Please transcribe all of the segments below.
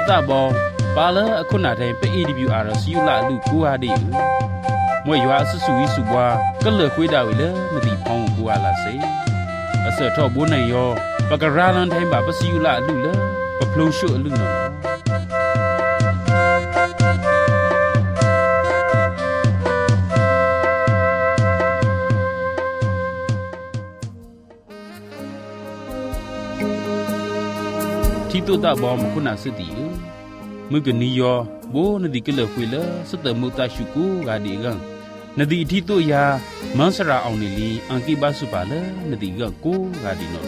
ตาบอปาเลอคุณาไทยไป AWR สิยุละลูกกูอาดิมวยยัวสุวิสุบวาก็เลยคุยดาวอีเลมติพองกูอาลาเซอเสทอบุญนายอปากราลันไทยบาปสิยุละลูเลปะพลุชุลูนอที่ตัวตาบอมคุณาสติมือกันนิยอโบนดีก็เลยคุยละสเตมุตาชุกูกาดีกังนดีที่ตัวยามันสระเอานิลีอังกิบาสุปาละนดีกังกูกาดีโน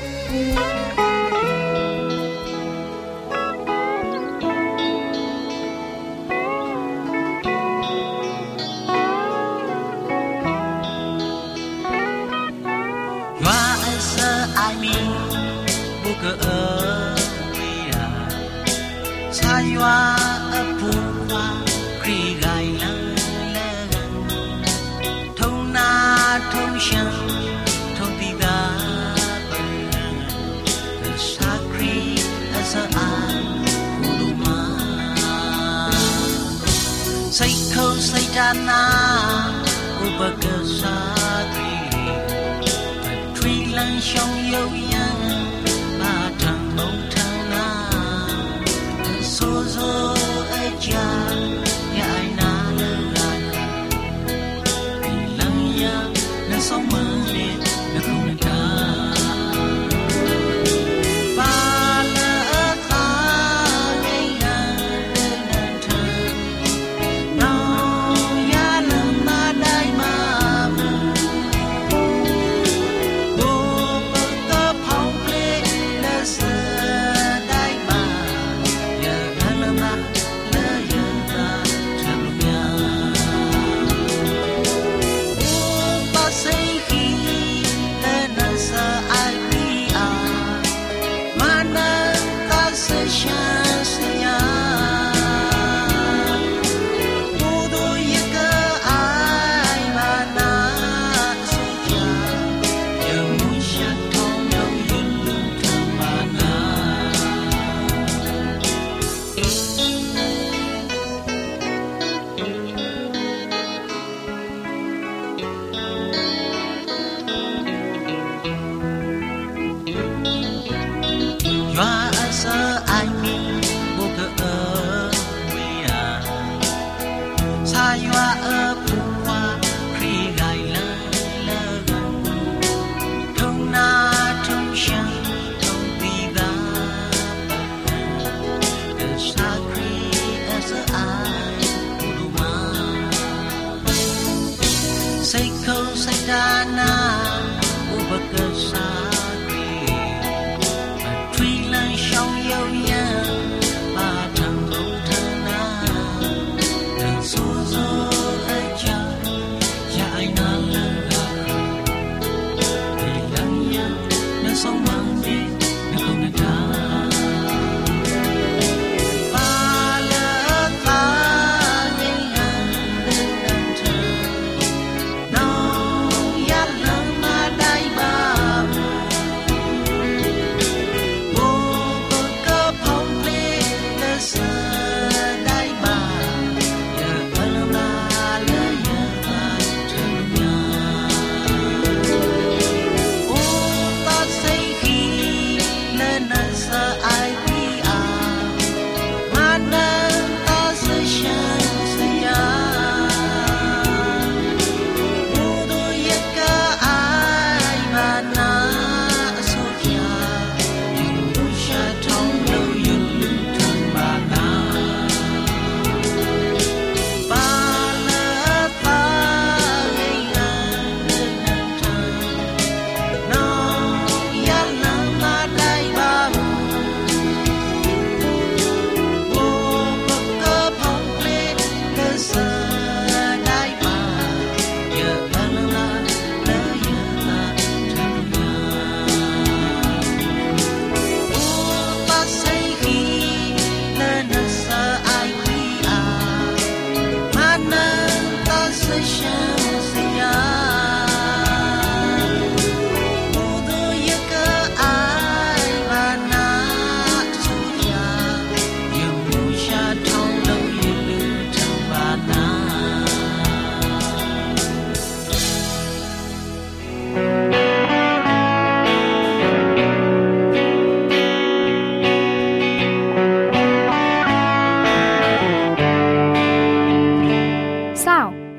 ว่าปูว่าครีไกลังเลทงนาทงชังทงปีบาบังแต่สักครีอาสาคูดูมาใส่เขาใส่จานาอุปกรณ์สาตรีแต่ทรีลังชงเยียวยามาทางมองทางนาso aja ya aina la ilang ya na somale na kunta pala ta ya na tha no ya la ma dai ma bo ka phau ple la sa dai ma ya la ma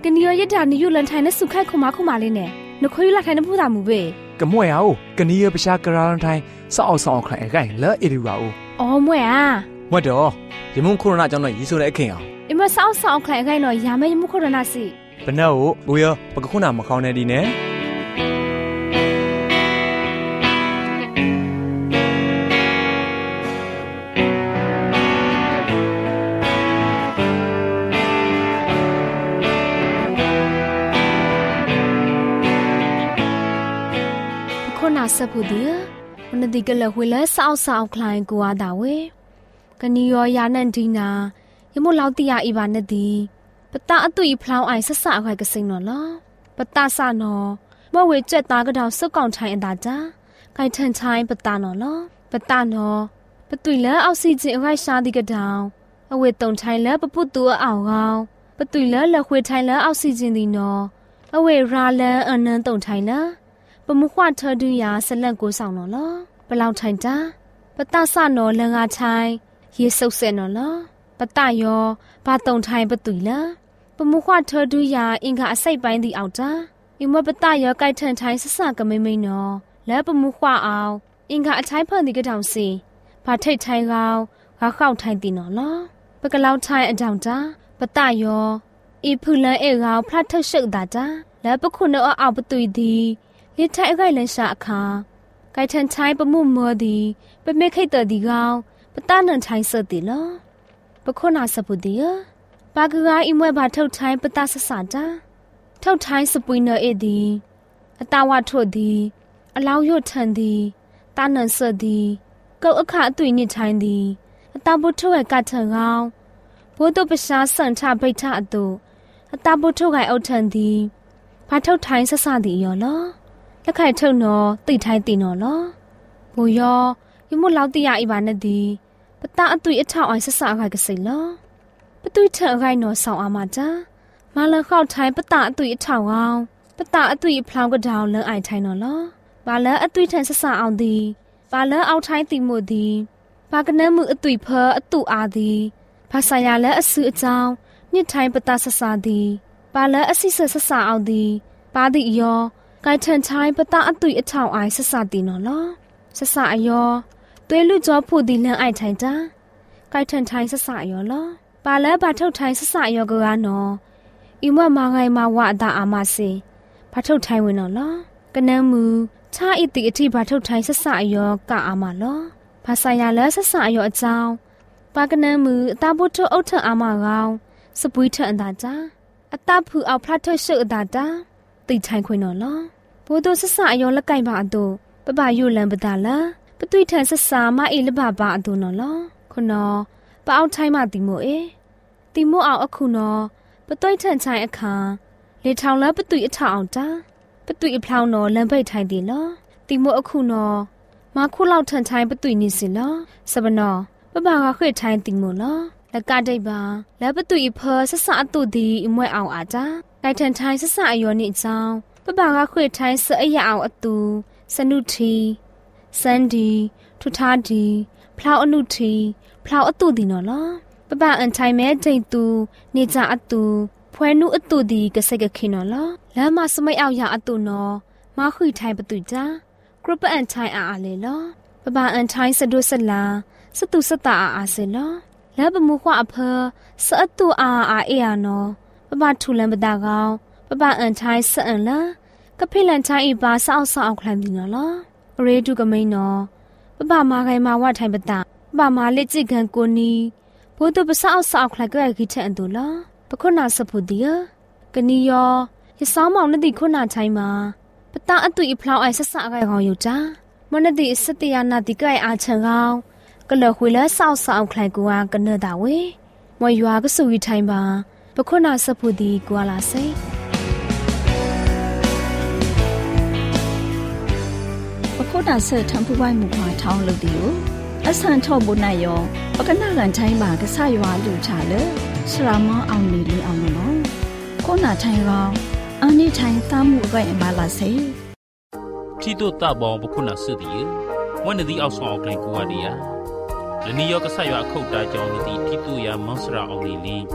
กันนี้ยดานิยุลันไทยนะสุขให้คุมาเลยเนี่ยนกคุยละไทยนะพูดตามมูเบกะมวยเอากันนี้ประชากรไทยสาวสองใครไกลแล้วเอริวาอ๋อมวยอ่ะมวยดอยิมุงโคโรนาจังหน่อยยี่สุดไอ้เข่งอ่ะอิมว่าสาวสองใครไกลหน่อยยาไม่ยิมุงโคโรนาสิเป็นเนาะบุยปะกะคุน่ามาเข้าในดีเน่สะพุดีวันนี้ก็เลยเวลาสาวคลายกัวดาวเวกันนี้ยานันดีนายมุลาวตียาอีบานดีปะตาอตุยพลาวไอสะสะใครก็สิงนอละปะตาสานอว่าเวเจตากระดาวสุกองไทยอันดาจ้าไก่เทินไทยปะตานอละปะตานอปะตุยแล้วเอาซีจิไอชาดีกระดาวเอาเวตงไทยแล้วปะปุตัวเอาเอาปะตุยแล้วละเวไทยแล้วเอาซีจินดีนอเอาเวราแล้วอันนั้นตงไทยละปมุขวานเธอดูยาสลังกูสาวนอละปะลาวไทยจ้าปะตาสานอละงาไทยเยสุเซนอละปะตายอปาตงไทยปะตุยละปมุขวานเธอดูยาอิงกะไส้ไปดีเอาจ้าอิมว่าปะตายอไกเทินไทยสะสะกะไม่นอและปมุขวาเอาอิงกะไทยเพิ่นดีกะดาวสิพาไทยไทยเราขาเข้าไทยตีนอละปะกะลาวไทยอดาวจ้าปะตายออีพื้นละเอเราพระเทศึกดาจ้าและปะคุณเอาปะตุยดีลิทายไกลันชาคาไกทันใช้ปะมุมมัวดีปะเมฆให้เตอดีกาวปะตานันใช้เสติละปะโคนาสปุดีปากกาอิมวยบาเท่าใช้ปะตาสสาจ้าเท่าใช้สปุยเนเอดีอตาวาโทดีอลาวยทันดีตานันเสดีเก้าอขาตุยนิทายดีอตาบุทุไกกาเถงาวโบตุปชาสันชาไปชาอตุอตาบุทุไกเอาทันดีพาเท่าใช้สสาดียอละและใครเท่านอติไทยตีนอลอบูยอยมุลาวตียาอีบานดีปะตาอตุยอเท่าไอสสะใครก็สิลอปะตุยเธอไกนอสาวอามาจ้ามาเลเข้าไทยปะตาอตุยอเท่าเอาปะตาอตุยพลาวก็ดาวเลไอไทยนอลอบาเลอตุยแทนสสะเอาดีบาเลเอาไทยตีโมดีบากเนมืออตุยเพออตุอาดีภาษายาและอสือเจ้านิไทยปะตาสสะดีบาเลอสิเสสสะเอาดีปาดิยอไกเทินใช้ปะตาอตุยอเท่าไอสสาตีนอลอสสะอยอตัวลูกจอผู้ดีเลี้ยงไอไทยจ้าไกเทินไทยสสะอยอลอปาและบาเท่าไทยสสะอยอกะนออิมว่ามาไงมาวะดาอามาเซบาเท่าไทยเวนอลอกะนมือชาอิติอธิบาเท่าไทยสสะอยอกะอามาลอภาษายาและสสะอยอเจ้าปากะนมือตาบุทออุทอามาเราสปุยเถอันดาจ้าอตาผู้เอาพระเทศอดาจ้าติไทยควยนอลอโบโตสสะยอละไก่บาอตุปะบายุลันปะดาละปะตุยแทนสสามาเอละบาบาอตุนอลอคุนอปะเอาไทยมาติโมเอติโมเอาอคุนอปะตุยแทนชายอคาเลทาวละปะตุยอทาเอาจ้าปะตุยอพลาวนอลันไปไทยติลอติโมอคุนอมาคุเล่าแทนชายปะตุยนิสิลอสะบนอปะบากะเขยไทยติโมลอและกาได้บาและปะตุยเพอสสะอตุดีอิมวยเอาอาจ้าไกแทนไทยสสะยอนิเจ้าปะบากะเขยไทยเสออยาเอาอตูสนุทีสันดีทุทาดีพลาวอนุทีพลาวอตูดีนอลอปะบาอันไทยแม้ใจตูเนจาอตูพวยนุอตูดีกะเซกะคินอลอแล้วมาสมัยเอายาอตูนอมาคุยไทยปะตุจ้ากรุปอันไทยอาเลลอปะบาอันไทยสะดุสลาสตุสตาอาเซลอแล้วปะมุขวะอเพอสะอตูอาเอยานอปะบาทุลันปะดากาวปะบาอันไทยสะอันละกะเพลันไทยอีบาสะเอาคลันดินอลอเรดูกะมินอปะบามาไกมาวะไทยปะตาปะบามาเลจิกันโกนีโบตุปะสะเอาคลันก็ไอกิเทอันตุลอปะคุนาสะพุดีกะนียอยะซาวมองนดิคุนาไทยมาปะตาอตุอีพลาวไอสะสะไกกองอยู่จ้ามอนดิสติยานาติไกอาเชงาวก็เลยคุยแล้วสาวใครกูว่ากันเนดาเวมวยยัวก็สู้อยู่ไทยมาปะคนน่าสะพูดีกว่าลาเซปะคนน่าเสทำผู้ไว้หมู่ขวาท้องเลยดิวอสันทบุญนายอปะกันน่ากันไทยมาก็สายว่าลูชาเลสรามเอานี่ลีเอาเนาะคนน่าไทยเราอันนี้ไทยตามหมู่ก็มาลาเซที่ตัวตาบองปะคนน่าสื่อดีวันนี้เอาสองใครกูว่าดีและนี่ยก็ใส่ว่าเข้าตาจองดีที่ตัวยามมังสระเอาลีลีส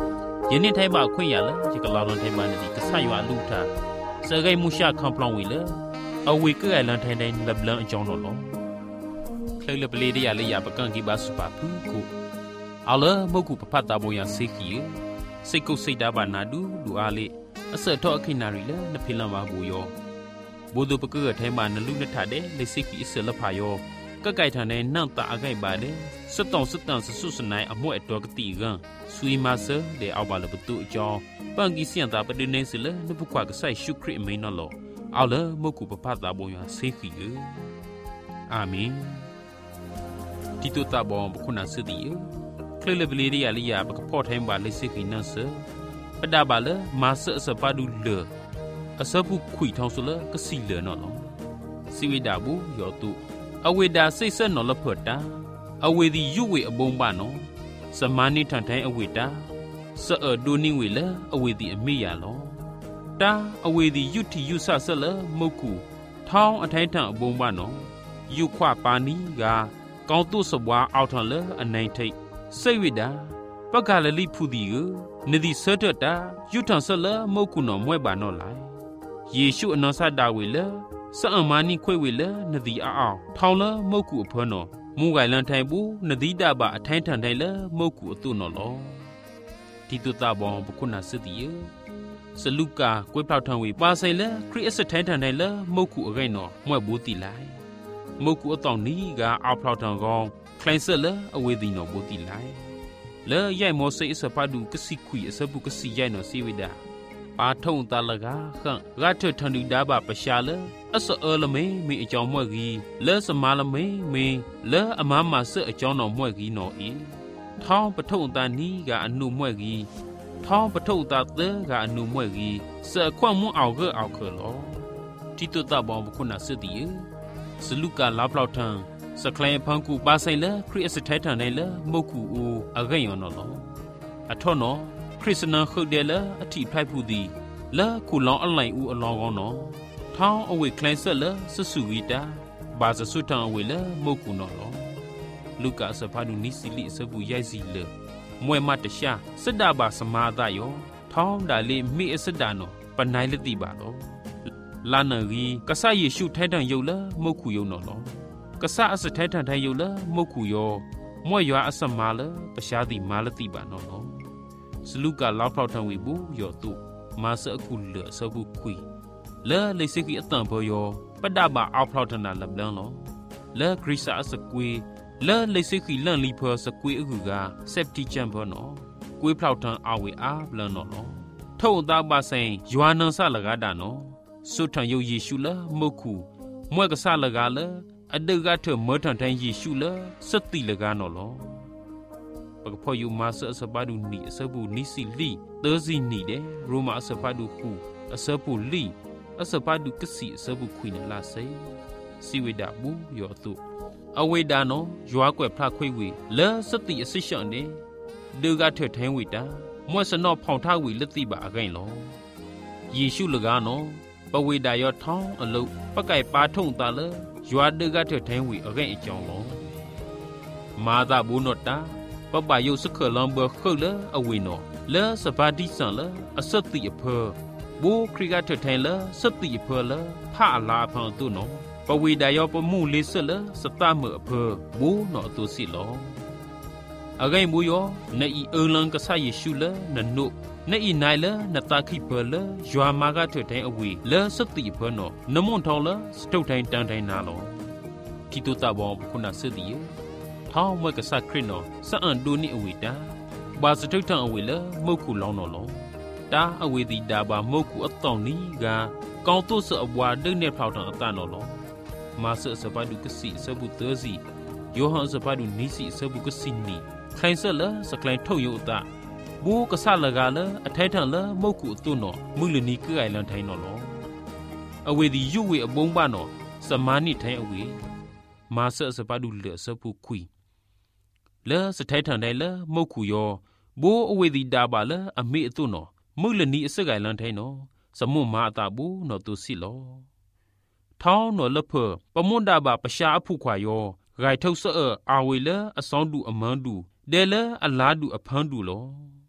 ယနေ့ထိုင်ပါခွင့်ရလားဒီကလာလွန်ထိုင်ပါနေဒီကဆရွာလူထားစဂိုင်မူရှာခံပလောင်ဝီလေအဝေကဲလန်ထိုင်တိုင်းလဘလန်အကြောင်းတော့လောခလေလပလေးရလေးရပကန်ကြီးပါစပါဖူးကိုအလမုတ်ကူပဖတ်တာပေါ်ရစေကီစိတ်ကုတ်စိတ်တာပါနာဒူလူအားလေးအဆက်တော့အခိနာရီလေနဖိလန်ပါဘူယောဘိုးတို့ပကဲထဲမှာနလူနထတဲ့လေစိကီအစလဖာယောကကိုက်ထန်တဲ့နန့်တာအကိုက်ပါလေစစ်တောင်စစ်တန်ဆဆုစနိုင်အမွဲ့တော်ကတိကဆွေမာဆာလေအောက်ပါလဘတူအကြောင်းပန်ကီစင်တာပဒနေစလေနပုခွာကဆိုင်ရှုခရစ်မိန်နော်အော်လေမုတ်ကူပဖတ်တာပေါ်ရစေကီအာမင်ဒီတုတာဘောခုနစတိခလေလပလေးရလေးရပကဖော့ထိုင်းပါလေစိကီနဆပဒပါလေမာဆအစပါဒူလေအစပုခွီထောင်းစလေကစီလေနော်စီဝိဒါဘူးယောတုအဝေဒါစိတ်ဆက်နော်လဖတ်တာအဝေဒီယုဝေအဘုံပါနော်စမာနိထန်တိုင်းအဝေတာစေအဒိုနိဝေလေအဝေဒီအမေရလောတာအဝေဒီယုတိယုဆဆလေမုတ်ကူထောင်းအထိုင်းထန်အဘုံပါနော်ယုခွပါနီကကောင်းတုစဘွားအောက်ထန်လေအနိုင်ထိတ်စိတ်ဝိဒါပကလလိဖူဒီကိုနဒီဆတ်တာယုထန်ဆလေမုတ်ကူနော်မွဲပါနော်လိုက်ယေရှုအနောဆတာဝေလေစအမနီခွေဝေလေနဒီအောင်ထောင်းလမုတ်ကူအဖွန်းနော်မူကိုင်လန်ထိုင်ဘူးနဒီတာပါအထိုင်းထန်ထိုင်လေမုတ်ကူအတုနော်လောဒီတုတာဘောဘခုနာစတိယစလုကာကွေးပေါထောင်းဝေပါဆိုင်လေခရစ်အစထိုင်းထန်ထိုင်လေမုတ်ကူအခိုင်နော်မွဲ့ဘူးတီလိုက်မုတ်ကူအတောင်နီကအောက်ပေါထောင်းကောင်းခလိုင်းဆက်လေအဝေးတီနော်ဘူးတီလိုက်လေရိုက်မောစိအစပါဒူကစီခွီအစပုကစီရိုက်နော်စီဝိဒါပါထုံတလကခန့်ရထထန်ဒူဒါဘပရှာလေအစအလမေမိအကြောင်းမွဲ့ကြီးလဲစမာလမေမေလဲအမမဆအကြောင်းတော်မွဲ့ကြီးနော်ဤထောင်းပထုံတန်နီးကအနုမွဲ့ကြီးထောင်းပထုံတသကအနုမွဲ့ကြီးစအခွန့်မွအောက်ကအောက်ခလောတိတတဘောခုနာစတိစလူကလာပလောက်ထန်စကလိုင်းဖန်ကူပါဆိုင်လေခရစ်စထိုင်ထန်နိုင်လေမုတ်ကူဦးအဂိယောနော်လောအထောနော်ခရစ်စနန်ခုတ်တယ်လေအထိဖိုက်ဖူသည်လဲခုလောင်းအလိုက်ဦးအလောင်းကောင်းနော်ထောင်းအဝေကလိုင်းဆက်လေဆဆူဝီတာဘာစဆုတန်အဝေလေမုတ်ကူနော်လောလူကာစဖာဒူနီစီလီစဘူးရိုက်စီလေမွဲမတ်တရှာစစ်တာပါစမာဒယောထောင်းဒါလေးမိအစစ်တာနော်ပနိုင်လက်တိပါလောလာနရီကဆယေရှုထိုင်တန်ယုတ်လေမုတ်ကူယုံနော်လောကဆအစထိုင်တန်ထိုင်ယုတ်လေမုတ်ကူယောမွဲရွာအစမာလေပရှားတိမာလက်တိပါနော်လောစလူကလောက်ဖောက်ထံဝေဘူးယောတုမာစအခုလေစဘူးခွီလဲလေစိကီအတန်ဘောယောပဒဘာအောက်ဖောက်ထနာလဘလန်လောလဲဂရိစာစကွေလဲလေစိကီလန်လီဖောစကွေအခုကဆက်တီချမ်ဘောနော်ကွေးဖောက်ထံအဝေအားဘလန်နော်လောထုံသားပါဆိုင်ယွာနန်ဆလကားတာနော်စွထံယုတ်ယေရှုလာမုတ်ခုမွဲ့ကဆလကားလဲအဒကထမောထန်တိုင်းယေရှုလာစတိလကားနော်လောပကဖောယူမာဆအစပါဒူနီအစဘူးနီစီလီသောစီနီတဲ့ရိုမာအစပါဒူခုအစပူလီအစပါဒူကစီအစဘူးခွေနလာစေစီဝိဒါဘူးယောတုအဝိဒါနောယွားကွယ်ဖလာခွေဝေလဲစတိအစစ်ရှောင်းနေဒေကထထိုင်းဝိတာမွဲ့စနော့ဖောင်ထားဝေလက်တိပါအခိုင်လောယေရှုလကားနောပဝေဒါယောထောင်းအလုတ်ပကိုက်ပါထုံတာလဲယွားဒေကထထိုင်းဝေအခိုင်အကြောင်းလောမာသာဘူးနောတာပပယုစခလံဘခုလအဝေနောလဲစပါတိဆန်လအစတိအဖေဘိုးခရိကထထိုင်လစတိအဖေလဖအလာဖန်တုနောပဝေဒါယောပမှုလေးစလစတမအဖေဘိုးနောတုစီလောအဂိုင်မူယောနေဤအလံကဆာယေရှုလနနုနေဤနိုင်လနတခိပလယွာမာကထထိုင်အဝေလဲစတိအဖေနောနမွန်ထောင်းလစတုတ်ထိုင်တန်ထိုင်နာလောတိတုတဘောခုနစတိယထောင်းမွဲ့ကဆခရစ်နောစအန်ဒိုနိအဝေတာဘာစတုတ်ထံအဝေလမုတ်ခုလောင်းနော်လောတာအဝေတိတာဘာမုတ်ခုအတောင်နီကကောင်းတုဆအဘွာဒိနေဖောက်တံအတနော်လောမာဆစပါဒုကစီစဘူးသစီယောဟန်စပါဒုနီစီစဘူးကစီနီခိုင်ဆလစကလိုင်းထုတ်ယုတ်တာဘူကဆလကလအထိုက်ထန်လမုတ်ခုအတုနော်မူလနီကအိုင်လန်ထိုင်နော်လောအဝေဒီယုဝေအဘုံပါနော်စမာနိထိုင်အဝေမာဆစပါဒုလစဘူးခွီလဲစထိုက်ထန်တိုင်းလဲမုတ်ခုယောဘိုးအဝေဒီဒါပါလဲအမေအတုနော်မုလနီအစကိုင်လန်ထိုင်နော်စမုမာတာဘူးနော်သူစီလောထောင်းနော်လဖပမွန်ဒါဘာပရှာအဖုခွာယောဂိုင်ထုတ်ဆအာဝေလဲအဆောင်တူအမန်းတူဒဲလဲအလားတူအဖန်းတူလော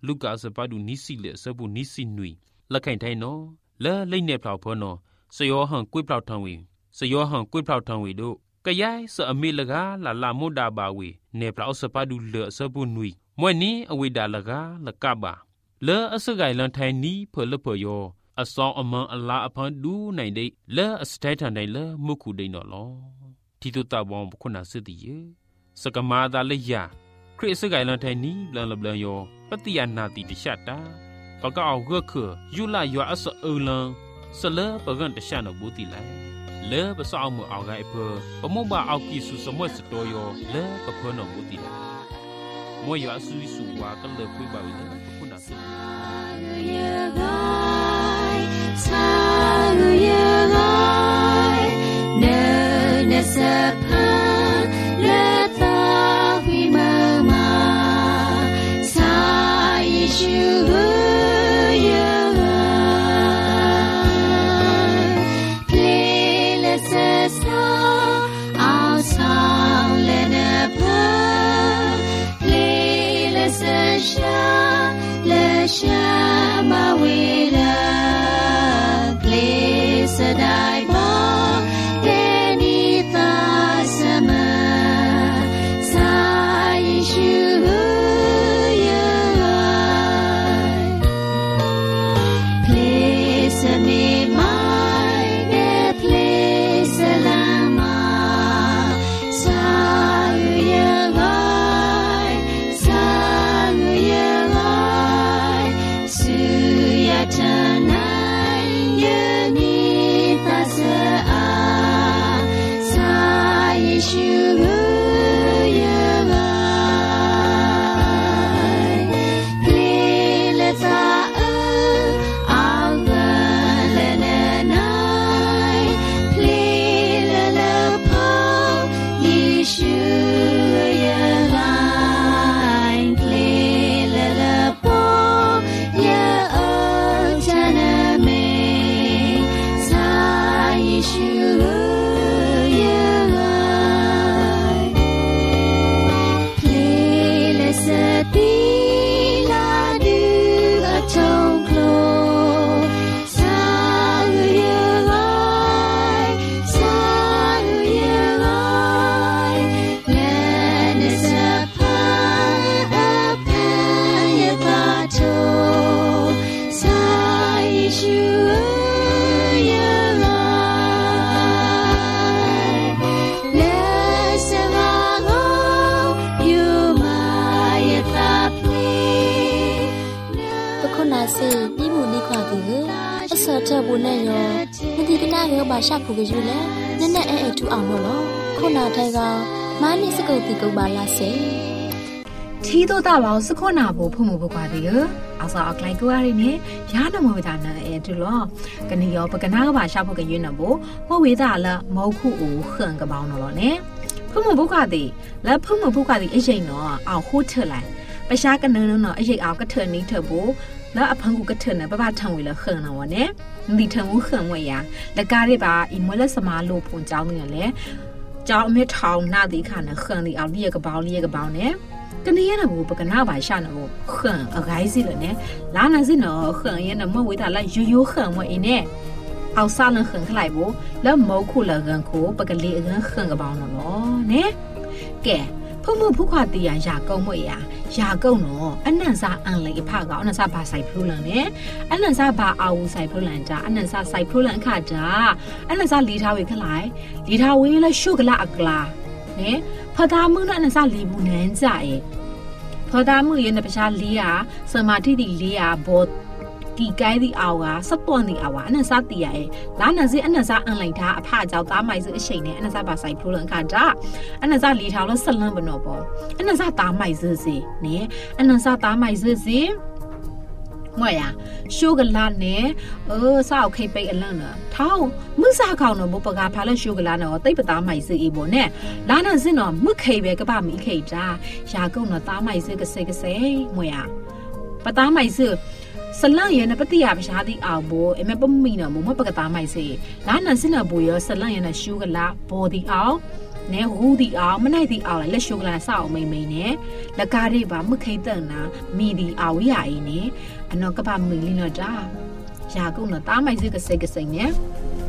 ลูกกาสปาดูนิสิเลสบุนิสินุยละไข่ไทยเนาะและเล่นเนปล่าพอเนาะสยอหังกุ้ยเปล่าทางวีสยอหังกุ้ยเปล่าทางวีดูกะยายสอเมลกาลามุดาบาวีเนปล่าสปาดูเลสบุนุยมวยนี้อวิดาลกาละกาบาเลอสกายลันไทยนี้เพลเพยออสองอมันอลาอพันดูในเดเลอสเตทันในเลมุคูเดนอลอที่ตุตาบองคุณาสติเยสกมาดาเลยาคริสกายลันไทยนี้บลันลบลันยอปฏิญาณาติติชัดตาปะก็เอาเกคือยุลายออสเอลังสเลปะกันตะชานบุติไลเลปะสาวมือเอาไงเพอปะมุบาเอากิสุสมวยสตอยอเลปะเพอนบุติไลมวยยอสุวิสุวากันเลคุยบาวิเลคุณาสเจอบุญแน่ยอมติกนาเរបาชาผูกอยู่แล้วนั่นแน่ทูเอาเนาะခုနာတဲ့ကမာနိစကုတ်တီကုတ်ပါလားစေทีโตตาบ่สข้อนาบ่ဖုံမဘกว่าတိရအစာအကလိုက်ကွာရနေရာနမဝဒနာအဲတူလောကနိယောပကနာကပါရှာဖို့ကရွနဘောမဝေဒလာမောခုအိုခန့်ကပောင်းနော်နဲဖုံမဘကတိလက်ဖုံမဘကတိအရင်နော်အောက်ဟိုထလိုက်ပရှာကနနော်အရင်အောက်ကထနေထဘောแล้วอพังกูกระเถินนะป้าทางวิละเขินนะวะเนี่ยดีทางกูเขินวะยาแล้วการได้ป่ะอีมวยละสมาโลผลเจ้าเนี่ยแหละเจ้าไม่ทองหน้าดีค่ะนะเขินดีเอาเรียกกระเป๋าเนี่ยก็เนี่ยนะบูปกันหน้าบ่ายชานะบูเขินอะไรสิเลยเนี่ยร้านนั้นสิเนาะเขินยันนะเมื่อวิตาละยูเขินวะอีเนี่ยเอาซาลเขินขลายบูแล้วมอคู่ละเงินคู่ปกันเลี้ยงเขินกระเป๋าเนาะเนี่ยแกพวกมึงผู้ขาตีอยากเก้ามวยอยากเก้าเนาะอันนั้นซาอันเลยผ้าก็อันนั้นซาบาใส่พลุลังเนี่ยอันนั้นซาบาเอาใส่พลุลังจ้าอันนั้นซาใส่พลุลังขาจ้าอันนั้นซาลีทาวิขลายลีทาวิแล้วชูกละอักลาเนี่ยพอตามึงนั่นซาลีบุญเนจ่าพอตามึงยันประชาลีอาสมาธิดีลีอาบดตีไกดีเอาสับปอนดีเอาอันนั้นซาตีร้านนั้นสิอันนั้นซาอันไหนท่าผ้าเจ้าตาไม่ซื้อเฉยเนี่ยอันนั้นซาบาใส่พลุลังขาจ้าอันนั้นซาลีทาแล้วสลังบนอบอันนั้นซาตาไม่ซื้อสิเนี่ยอันนั้นซาตาไม่ซื้อสิเมื่อชูกันลานเนี่ยสาวเคยไปอันนั้นเนาะเท่ามึงสาวเขาเนาะบุปกาพาแล้วชูกันลานเนาะตีปตาไม่ซื้ออีโบเนี่ยร้านนั้นสิเนาะมึงเคยไปก็บ้ามีเคยจ้าอยากกูเนาะตาไม่ซื้อกระเซเมื่อปตาไม่ซื้อสลังยันปฏิยาประชาธิเอาโบเอ็มปมีเนาะมุมปกตาไม่ซื้อร้านนั้นสิเนาะบุยสลังยันชูกันลาโบดีเอาနဲဟူဒီအောင်မနိုင်ဒီအောင်လက်ရှုကလာဆောက်မိမိနဲ့လကားတွေပါမခိတ်တန်နာမိဒီအောင်ဝိယာအင်းနဲ့အနော်ကပမီလင်းတော့တာရာကုန်းတော့တားမိုက်စစ်ကစိတ်ကစိတ်နဲ့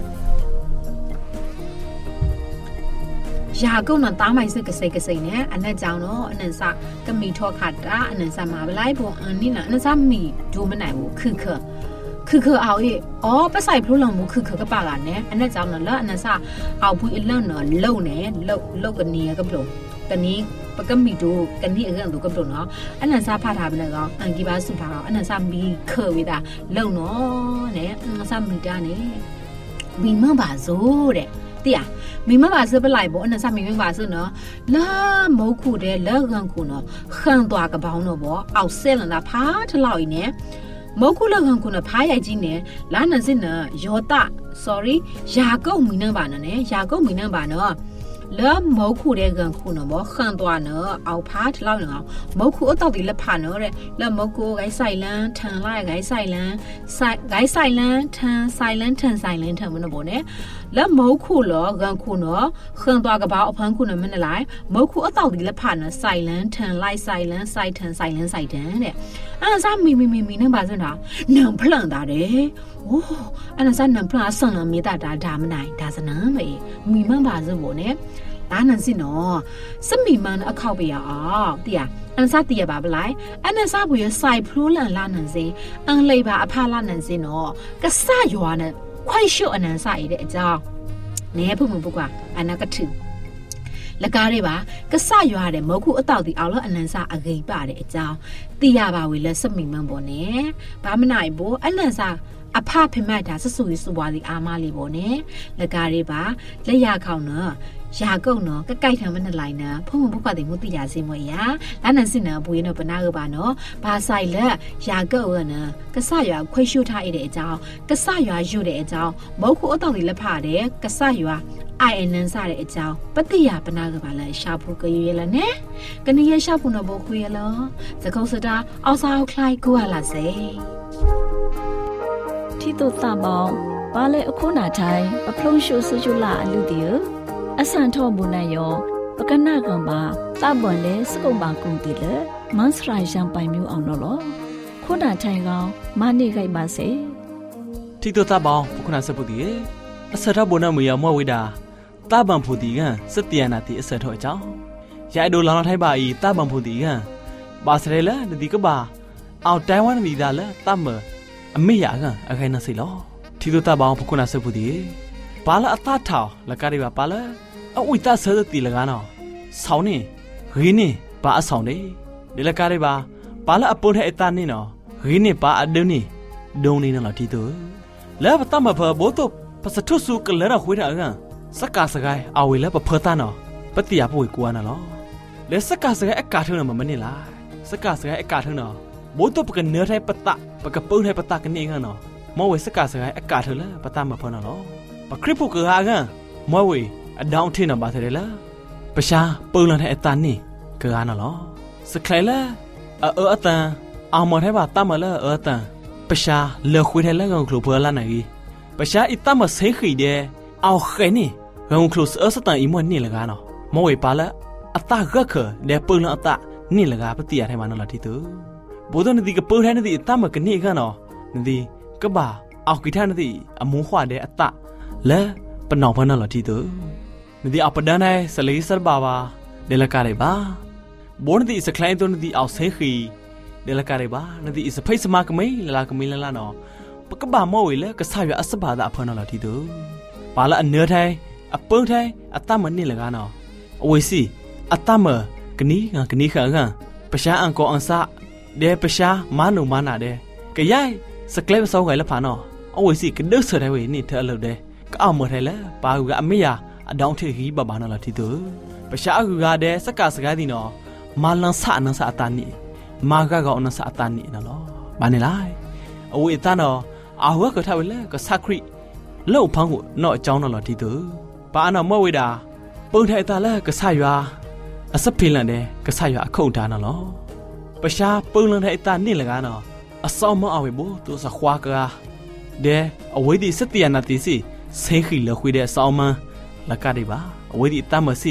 ရာကုန်းတော့တားမိုက်စစ်ကစိတ်ကစိတ်နဲ့အနက်ကြောင်တော့အနန်စကမီထောခတာအနန်စမှာဘလိုက်ပေါ်အနိနာအနန်စမီဒိုမနိုင်ဘူးခအောင်ရဲ့အော်ပတ်ဆိုင်ဖလို့လုံမှုခကပါကနဲ့အနက်ကြောင်တော့လအနန်စအောက်ဘူးအလန့်တော့လုံနဲ့လုံကနေကပလို့ကနီပကမီတို့ကနီအကန်တို့ကပလို့နော်အနန်စဖတ်ထားဘနဲ့ကောင်အန်ကီပါစုပါကောင်အနန်စမီခဝေးတာလုံနော်နဲ့အနန်စမီတာနဲ့မိမပါစိုးတဲ့တရားမိမပါစပလိုက်ပေါ့အနန်စမိမပါစနော်လာမုတ်ခုတဲ့လက်ကန်ခုနော်ခန့်သွားကပောင်းတော့ပေါ့အောက်ဆဲလန်တာဖားထလောက်ရင်နဲ့မုတ်ခုလက်ကန်ခုနော်ဖားရိုက်ကြီးနဲ့လာနန်စစ်နော်ယောတာ sorry ယာကုတ်မီနံပါနဲ့ယာကုတ်မီနံပါနော်လဲမုတ်ခုတဲ့ကန်ခုနော်ပေါ့ခန့်သွားနော်အောက်ဖားထလောက်နော်မုတ်ခုအတော့ဒီလက်ဖာနော်တဲ့လဲမုတ်ကိုဂိုင်းဆိုင်လန်းထန်လိုက်ဂိုင်းဆိုင်လန်းထန်ဆိုင်လန်းထန်မနော်ပေါ့နဲ့လက်မုတ်ခုလောကန်ခုနော်ခန့်သွားကပောင်းအဖန်းခုနော်မနဲ့လိုက်မုတ်ခုအတော့ဒီလက်ဖာနော်ဆိုင်လန်းထန်လိုက်ဆိုင်လန်းဆိုင်ထန်ဆိုင်လန်းဆိုင်တန်တဲ့အဲ့ဒါမီနံပါစတာနံဖလန်တာတဲ့โอ้อันนั้นนำพลาสั่งละมีตาดาไม่ได้ดาสนะมีมันบาซบ่เนี่ยล้านั่นสิเนาะสมีมันเอาเข้าไปอ่ะติอ่ะอันซะติอ่ะบาบ่ไลอันนั้นซะบ่ยใส่พลูลันล้านั่นสิอันเลยบาอภาล้านั่นสิเนาะกะซะยัวน่ะค่อยชุอันนั้นซะอีတဲ့အကြောင်းแน่ผู้มึงบ่กว่าอันนั้นก็ถึงလကားတွေပါကဆရွာတဲ့မဟုတ်ခုအတောက်တီအောင်လို့အနန်စာအဂိပါတဲ့အကြောင်းသိရပါဝေလဲစမိမန်ပေါ်နဲ့ဘာမနိုင်ဘူးအနန်စာအဖဖိမတ်တာဆဆူရီစပွားစီအာမလေးပေါ်နဲ့လကားတွေပါလက်ရခေါင်နော်ရာကုတ်နော်ကကိုက်ထံမနဲ့လိုက်နာဖုံဖုံဘုတ်ကတိမှုတိရစီမွေရလာနန်စင်နာဘူရနော်ပနာကပါနော်ဘာဆိုင်လက်ရာကုတ်ရနော်ကဆရွာခွေရှုထားရတဲ့အကြောင်းကဆရွာယူတဲ့အကြောင်းမဟုတ်ခုအတောက်တီလက်ဖတဲ့ကဆရွာအိုင်အနန်စားတဲ့အကြောင်းပတိယပနာကပါလဲရှာဖို့ကြရွေလာနဲ့ကနေရရှာဖို့နော်ဘခွေရလောသကုတ်စတာအောက်စားခလိုက်ကိုရလာစေที่ตัวตาบองปาเลอคุนาไทยปะพลงชูซุจุลาอลุติอสันทอบุนายอปะกะนะกันบาตาบอนเลสกุมบากุงติเลมันสรายยังไปมิวအောင်တော့လောခုနာထိုင်ကောင်မနေခိုက်ပါစေที่ตัวตาบองခုနာစပုတိအစရဘုနာမီယမောဝိဒါตาบังฟูติกันสเตียนาติအစထောအကြောင်းရိုက်ဒိုလောင်ထိုက်ပါဤตาบังฟูติกันပါစရဲလာဒီကပါအောင်တိုင်ဝမ်နီဒါလာတမအမေရကအခိုင်နစိလောที่ตัวตาบองခုနာစပုတိပါလာအသထောင်လကရီပါလာအဝိတဆရတိလကနော်ဆောင်းနေရင်းနေပါအဆောင်နေဒီလကရီပါလာအပုန်တဲ့အတနေနော်ရင်းနေပါအဒုန်နေဒုံနေနော်ที่ตัวလဲပတမဖဘောတော့ပစထုစုကလရခွေးတာကန်စက္ကာစကိုင်းအဝေလဲပဖတာနော်ပတိယပွေကွာနော်လဲစက္ကာစကိုင်းအကာထုံးနော်မနေလားစက္ကာစကိုင်းအကာထုံးနော်ဘိုးတော့ပကနထိုင်ပတပကပုံးထိုင်ပတကနေကန်နော်မောဝေစက္ကာစကိုင်းအကာထုံးလားပတမဖနော်ပခရစ်ဖုကဟာကန်မောဝေအဒေါင်းထင်းနော်ပါတဲ့လားပရှားပုံးလတဲ့အတန်နေကာနော်စခလိုက်လားအတန်အောင်မထဲပါတမလားအတန်ပရှားလေခွေးထဲလည်းကောင်ကလိုဖွာလာနိုင်ပရှားအတမဆေးခိတဲ့အောက်ခဲနေငုံကလုစအစတန်အီမွနေလကားနော်မောဝေပါလာအတဂခဒေပုံလအတနေလကားပတိရထဲမှာနော်လာတီတူဘိုးတော်နဒီကပိုးထဲနဒီအတမကနေကနော်နဒီကဘာအောက်ကိထနဒီအမုံခွာတဲ့အတလဲပနောင်ဖနော်လာတီတူနဒီအပဒန်နဲ့ဆလေးဆဘာဘာဒေလကားလေးပါဘိုးနဒီစကလိုင်းတော်နဒီအောက်ဆေခီဒေလကားလေးပါနဒီစဖိတ်စမကမေးလာကမေးလာနော်ပကဘာမောဝေလဲကဆာရအစဘာသာအဖနော်လာတီတူပါလာအနထိုင်အပုံးထိုင်အတမနစ်လကားနော်အဝေစီအတမကနီခါကန်ပရှားအန်ကောအန်ဆာဒေပရှားမနုမနာတဲ့ကရိုင်စကလက်ဆောင်းကလည်းဖာနော်အဝေစီကဒုဆရဲဝေနိထဲလို့တဲ့ကောက်မထဲလဲပါကူကအမေရအဒေါင်းထေခီဘဘာနော်လာတီတူပရှားကူကတဲ့စကစကားဒီနော်မာလန်ဆာနန်ဆာအတနီမာဂကောအနဆာအတနီနော်ဘာနေလိုက်အဝေတနော်အဟွာကထားဝဲလဲကစခရီလောက်ဖန်းကိုနော်အကြောင်းနော်လာတီတူပါနော်မောဝေတာပုံထိုင်တာလဲကဆရွာအစဖိလန်တဲ့ကဆရွာအခုတ်တာနော်ပရှားပုံလန်တဲ့အတာနိလကားနော်အစောမအဝေဘူးသူစခွာကာတဲ့အဝေးဒီစတျာနာတီစီဆေခီလခွေတဲ့ဆောင်းမလကတိပါအဝေးဒီတမစီ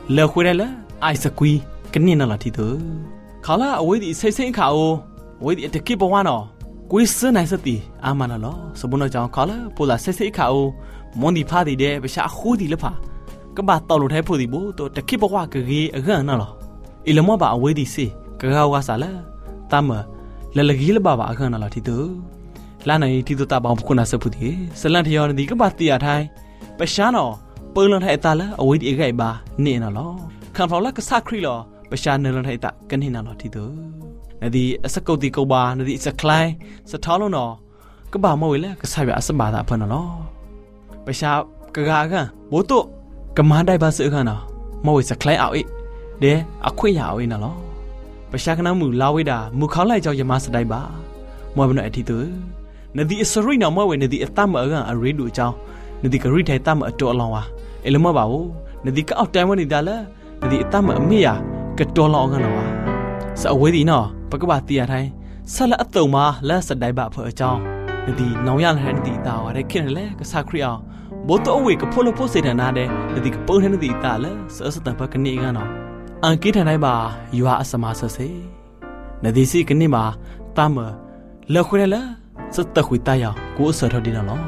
เลอคุยได้ละไอสกุยกันนี่นั่นละที่ตัวเขาละเอาไว้ดิเซ็งๆเขาเอาไว้ดิตะกี้บอกว่าเนาะกุยซื้อไหนสติอามันละล้อสมมุติเราจะเขาละปูละเซ็งๆเขามองดีพาดีเด้ไปชาคู่ดีละพาก็บาตอลุไทยพูดดีบุตัวตะกี้บอกว่าเกย์เรื่องนั่นหรออีละมั่วบ่าเอาไว้ดิสิก็เขาว่าสาละตามละละกี้ละบ่าเรื่องนั่นละที่ตัวล้านไหนที่ตัวตาบางคนน่าสะพูดดีสลันที่ยอนดีก็บาตีอาไทยไปชาเนาะเปิลลันไทยตาละเอาไว้ดีไงบ่าเนี่ยน่ะล้อคันฟอลละก็สักครีล้อไปชาเนลันไทยตากันเห็นน่ะล้อที่ตัวนาดีสักกูตีกูบานาดีสักคลายสักท้อลงเนาะก็บ่ามาไว้แล้วก็ใส่แบบอัศบาตาเพิ่นน่ะล้อไปชากะกะกันโบตุก็มาได้บาซื้อกันเนาะมาไว้สักคลายเอาอีเด้อคุยยาวอีน่ะล้อไปชากันน้ำมือลาไว้ดามือเขาไล่เจ้าอย่ามาสดายบ่ามัวเป็นไอ้ที่ตัวนาดีสรีน่ะมาไว้นาดีตามมากันอะรีดูเจ้านาดีก็รีไทยตามมาตัวลองว่ะเอลมาบ่าวนาดีก็เอาใจวันนี้ได้ละนาดีตามมาไม่อยากก็ตัวลองกันเนาะสาวไว้ดีเนาะปกบาตีอะไรสละอัตโตมาและสดายบ่าเพื่อเจ้านาดีน้องยันให้นาดีตาอะไรขึ้นเลยก็สักครีเอาโบตัวเอาไว้ก็พูดแล้วพูดเสร็จนาเดนาดีก็เปิดให้นาดีตาละเสือสตันพักกันนี่กันเนาะอังกฤษให้บ่าอยู่อาสมาเสนาดีสิกันนี่มาตามมาเลิกคุยได้ละสุดตะคุยตายาวกูเสือทอดีน่ะเนาะ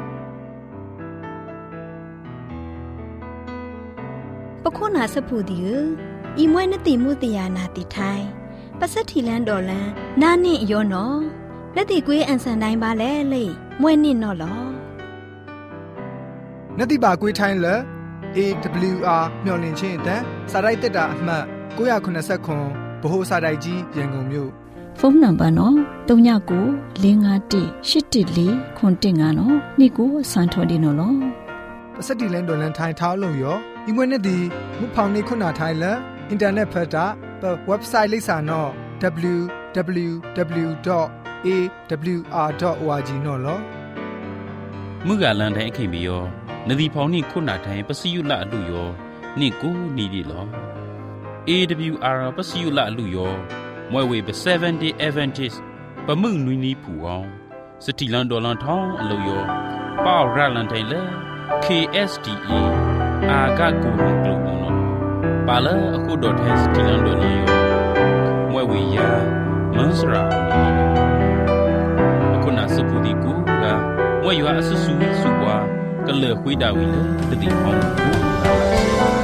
ปะโคนาสะพูดีอีมวยนติมุติยานาติไทยปัสถิลันดอลันนานี่ยอเนาะและติกุยอันสันไดบาแลเลยมวยนี่เนาะลอนติบากุยไทยละ AWR မျော်လင့်ခြင်းတဲ့စာရိုက်တက်တာအမှတ်989ဗဟိုစာရိုက်ကြီးရန်ကုန်မြို့ဖုန်းနံပါတ်နော်39951814နော်นี่กูสันทอดีเนาะลอပစတိလန်ဒေါ်လန်ထိုင်ထောင်းလို့ရောဒီမွေးနေ့ဒီမဖောင်နေခုနာထိုင်လာအင်တာနက်ဖတ်တာဝက်ဘ်ဆိုက်လိပ်စာနော် www.awr.org နော်လောမှုကလန်တိုင်းခင်ပြီးရောနဒီဖောင်နေခုနာတိုင်းပစီယုလအလူရောနေကိုနီဒီလော AWR ပစီယုလအလူရောမွဲဝေ7 day Adventist ပမှုနွီနီဖူအောင်စတီလန်ဒေါ်လန်ထောင်းအလူရောပေါရလန်တိုင်းလေ KSDA အာဂတ်ကိုဟန်ကလုနော်ပါလာအခုဒေါ်ထဲစတီလန်ဒေါ်လန်ရောမွဲဝေယာမန်စရာအခုနာစပူဒီကူကမွဲရွာအဆဆူစုပွားကလေခွေးတာဝီလေတတိအောင်ကူ